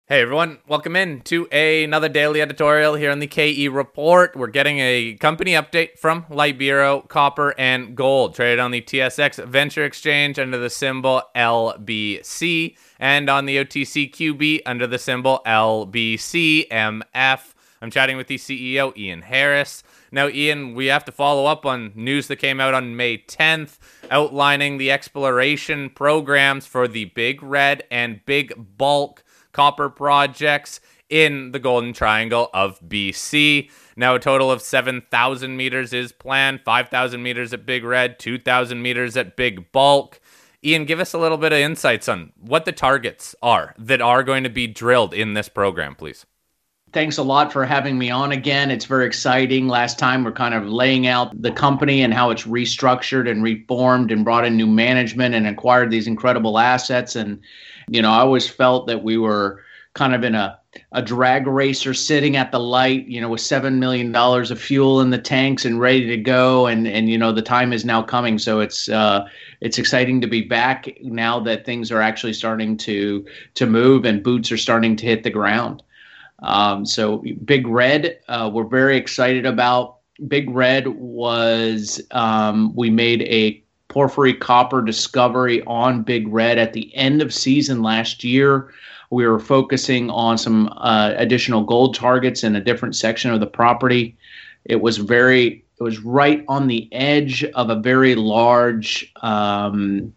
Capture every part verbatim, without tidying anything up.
Hey everyone, welcome in to a, another daily editorial here on the K E Report. We're getting a company update from Libero Copper and Gold, traded on the T S X Venture Exchange under the symbol L B C, and on the O T C Q B under the symbol L B C M F. I'm chatting with the C E O, Ian Harris. Now, Ian, we have to follow up on news that came out on May tenth, outlining the exploration programs for the Big Red and Big Bulk copper projects in the Golden Triangle of B C. Now a total of seven thousand meters is planned, five thousand meters at Big Red, two thousand meters at Big Bulk. Ian, give us a little bit of insights on what the targets are that are going to be drilled in this program, please. Thanks a lot for having me on again. It's very exciting. Last time we're kind of laying out the company and how it's restructured and reformed and brought in new management and acquired these incredible assets. And, you know, I always felt that we were kind of in a, a drag racer sitting at the light, you know, with seven million dollars of fuel in the tanks and ready to go. And, and you know, the time is now coming. So it's uh, it's exciting to be back now that things are actually starting to to move and boots are starting to hit the ground. Um, so Big Red, uh, we're very excited about. Big Red was, um, we made a porphyry copper discovery on Big Red at the end of season last year. We were focusing on some uh, additional gold targets in a different section of the property. It was very, it was right on the edge of a very large um,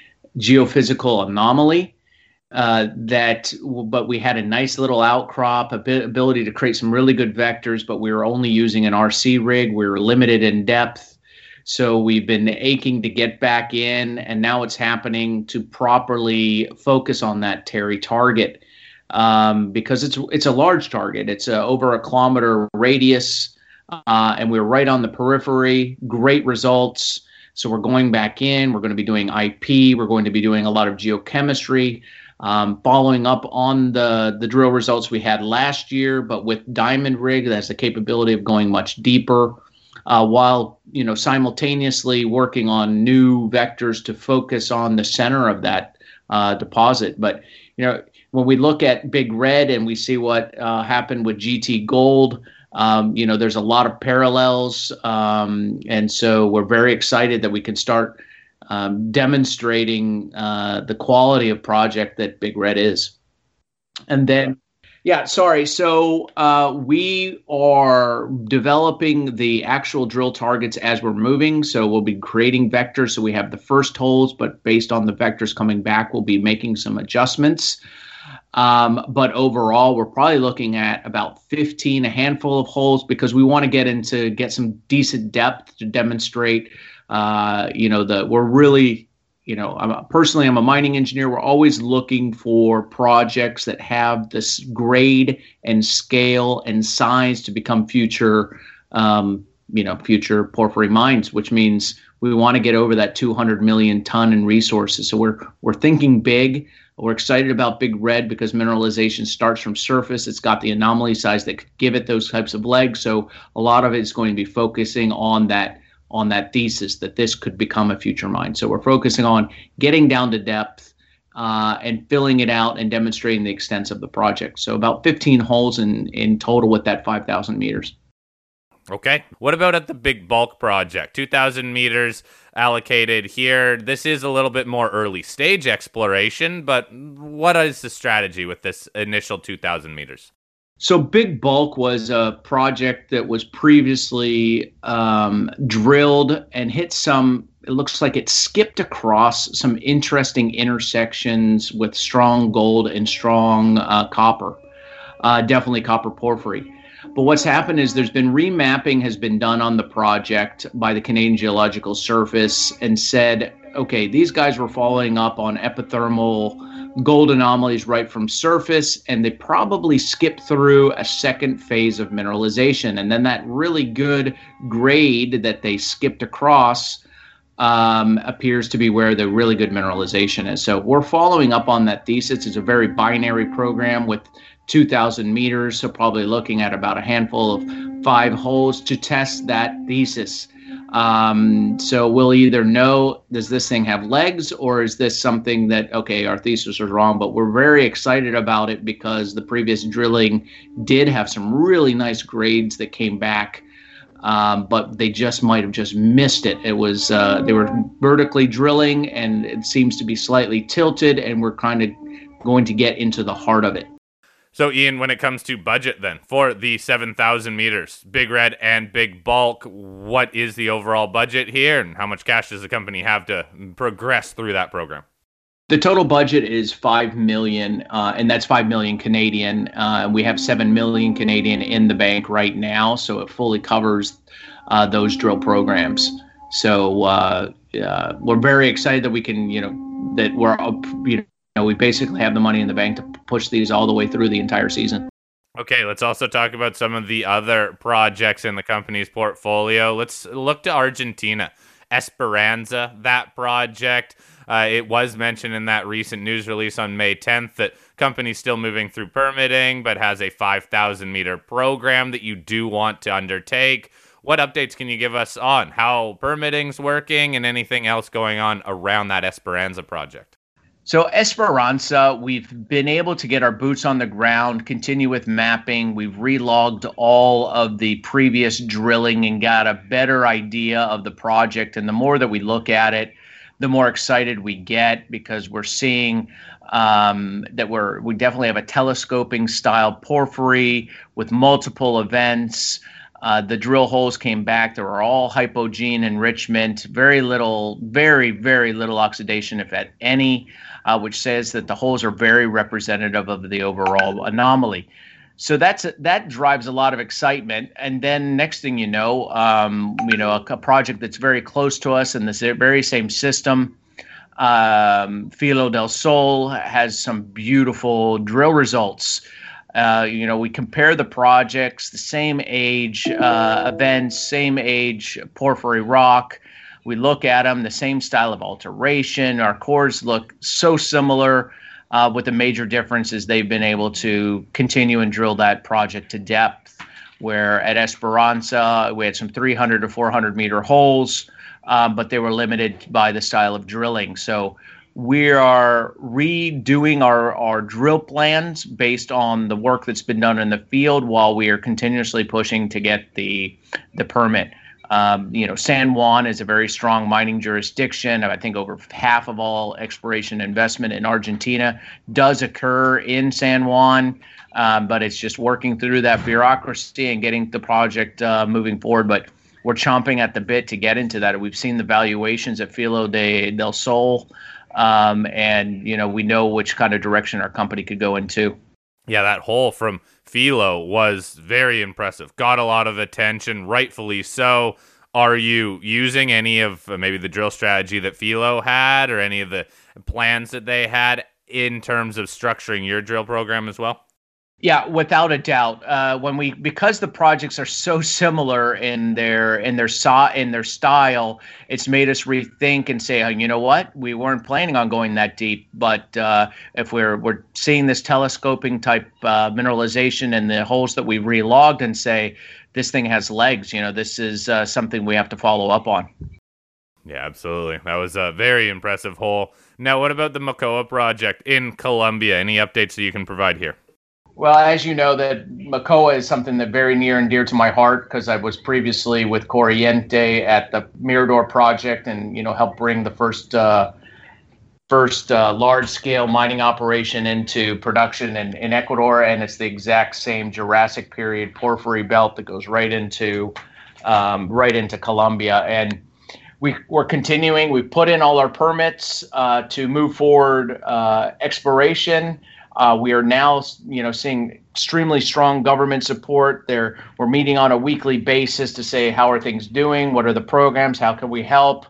geophysical anomaly. Uh, that, but we had a nice little outcrop, a bit ability to create some really good vectors, but we were only using an R C rig. We were limited in depth. So we've been aching to get back in, and now it's happening to properly focus on that Terry target um, because it's it's a large target. It's uh, over a kilometer radius, uh, and we're right on the periphery. Great results. So we're going back in. We're going to be doing I P. We're going to be doing a lot of geochemistry. Um, following up on the, the drill results we had last year, but with Diamond Rig, that has the capability of going much deeper, uh, while you know simultaneously working on new vectors to focus on the center of that uh, deposit. But you know when we look at Big Red and we see what uh, happened with G T Gold, um, you know there's a lot of parallels, um, and so we're very excited that we can start Um, demonstrating uh, the quality of project that Big Red is. And then, yeah, sorry. So uh, we are developing the actual drill targets as we're moving. So we'll be creating vectors. So we have the first holes, but based on the vectors coming back, we'll be making some adjustments. Um, but overall, we're probably looking at about fifteen, a handful of holes, because we want to get into get some decent depth to demonstrate Uh, you know, the we're really, you know, I'm a, personally, I'm a mining engineer. We're always looking for projects that have this grade and scale and size to become future, um, you know, future porphyry mines, which means we want to get over that two hundred million ton in resources. So we're we're thinking big. We're excited about Big Red because mineralization starts from surface. It's got the anomaly size that could give it those types of legs. So a lot of it is going to be focusing on that. on that thesis that this could become a future mine. So we're focusing on getting down to depth uh, and filling it out and demonstrating the extents of the project. So about fifteen holes in, in total with that five thousand meters. Okay. What about at the Big Bulk project? two thousand meters allocated here. This is a little bit more early stage exploration, but what is the strategy with this initial two thousand meters? So Big Bulk was a project that was previously um, drilled and hit some, it looks like it skipped across some interesting intersections with strong gold and strong uh, copper, uh, definitely copper porphyry. But what's happened is there's been remapping has been done on the project by the Canadian Geological Service and said, okay, these guys were following up on epithermal gold anomalies right from surface, and they probably skipped through a second phase of mineralization. And then that really good grade that they skipped across um, appears to be where the really good mineralization is. So we're following up on that thesis. It's a very binary program with two thousand meters, so probably looking at about a handful of five holes to test that thesis. Um, so we'll either know, does this thing have legs, or is this something that, okay, our thesis was wrong? But we're very excited about it because the previous drilling did have some really nice grades that came back, um, but they just might have just missed it. It was uh, they were vertically drilling, and it seems to be slightly tilted, and we're kind of going to get into the heart of it. So, Ian, when it comes to budget then, for the seven thousand meters, Big Red and Big Bulk, what is the overall budget here, and how much cash does the company have to progress through that program? The total budget is five million dollars, uh, and that's five million dollars Canadian. Uh, we have seven million dollars Canadian in the bank right now, so it fully covers uh, those drill programs. So uh, uh, we're very excited that we can, you know, that we're, you know, You know, we basically have the money in the bank to push these all the way through the entire season. Okay, let's also talk about some of the other projects in the company's portfolio. Let's look to Argentina. Esperanza, that project. Uh, it was mentioned in that recent news release on May tenth that company's still moving through permitting, but has a five thousand meter program that you do want to undertake. What updates can you give us on how permitting's working and anything else going on around that Esperanza project? So Esperanza, we've been able to get our boots on the ground, continue with mapping. We've relogged all of the previous drilling and got a better idea of the project. And the more that we look at it, the more excited we get, because we're seeing um, that we're we definitely have a telescoping style porphyry with multiple events. Uh, the drill holes came back. They were all hypogene enrichment, very little, very, very little oxidation, if at any, uh, which says that the holes are very representative of the overall anomaly. So that's that drives a lot of excitement. And then next thing you know, um, you know, a, a project that's very close to us in this very same system, um, Filo del Sol, has some beautiful drill results. Uh, you know, we compare the projects, the same age uh, events, same age porphyry rock. We look at them, the same style of alteration. Our cores look so similar, uh, with the major difference is they've been able to continue and drill that project to depth, where at Esperanza, we had some three hundred to four hundred meter holes, uh, but they were limited by the style of drilling. So we are redoing our, our drill plans based on the work that's been done in the field, while we are continuously pushing to get the the permit. Um, you know, San Juan is a very strong mining jurisdiction. I think over half of all exploration investment in Argentina does occur in San Juan, um, but it's just working through that bureaucracy and getting the project uh, moving forward. But we're chomping at the bit to get into that. We've seen the valuations at Filo de, del Sol. Um, and, you know, we know which kind of direction our company could go into. Yeah, that hole from Filo was very impressive. Got a lot of attention, rightfully so. Are you using any of uh, maybe the drill strategy that Filo had, or any of the plans that they had in terms of structuring your drill program as well? Yeah, without a doubt. Uh, when we because the projects are so similar in their in their saw in their style, it's made us rethink and say, oh, you know what, we weren't planning on going that deep, but uh, if we're we're seeing this telescoping type uh, mineralization in the holes that we relogged, and say this thing has legs, you know, this is uh, something we have to follow up on. Yeah, absolutely. That was a very impressive hole. Now, what about the Mocoa project in Colombia? Any updates that you can provide here? Well, as you know, that Mocoa is something that very near and dear to my heart, because I was previously with Corriente at the Mirador project, and you know helped bring the first uh, first uh, large scale mining operation into production in, in Ecuador, and it's the exact same Jurassic period porphyry belt that goes right into um, right into Colombia, and we we're continuing. We put in all our permits uh, to move forward uh, exploration. Uh, we are now, you know, seeing extremely strong government support. There, we're meeting on a weekly basis to say how are things doing, what are the programs, how can we help.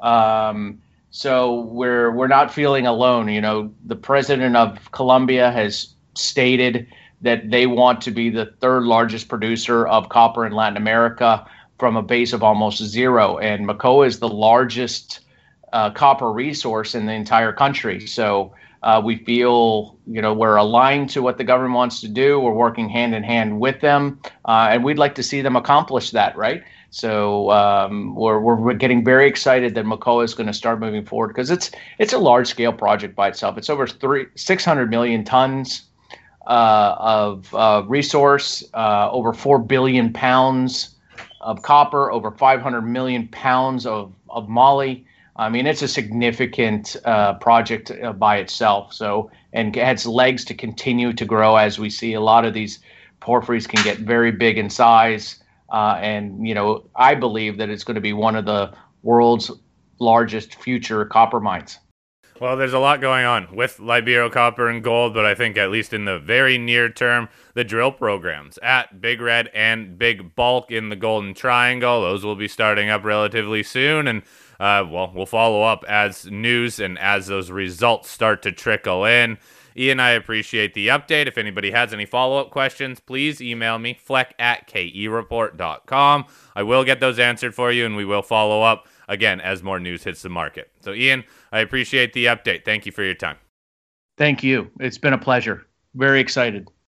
Um, so we're we're not feeling alone. You know, the president of Colombia has stated that they want to be the third largest producer of copper in Latin America from a base of almost zero, and Mocoa is the largest uh, copper resource in the entire country. So Uh, we feel, you know, we're aligned to what the government wants to do. We're working hand in hand with them, uh, and we'd like to see them accomplish that, right? So um, we're, we're getting very excited that Mocoa is going to start moving forward because it's it's a large scale project by itself. It's over three six hundred million tons uh, of uh, resource, uh, over four billion pounds of copper, over five hundred million pounds of of moly. I mean, it's a significant uh, project uh, by itself. So, and it has legs to continue to grow as we see a lot of these porphyries can get very big in size. Uh, and, you know, I believe that it's going to be one of the world's largest future copper mines. Well, there's a lot going on with Libero Copper and Gold, but I think at least in the very near term, the drill programs at Big Red and Big Bulk in the Golden Triangle, those will be starting up relatively soon. And, uh, well, we'll follow up as news and as those results start to trickle in. Ian, I appreciate the update. If anybody has any follow-up questions, please email me, fleck at k e report dot com. I will get those answered for you, and we will follow up, again, as more news hits the market. So, Ian, I appreciate the update. Thank you for your time. Thank you. It's been a pleasure. Very excited.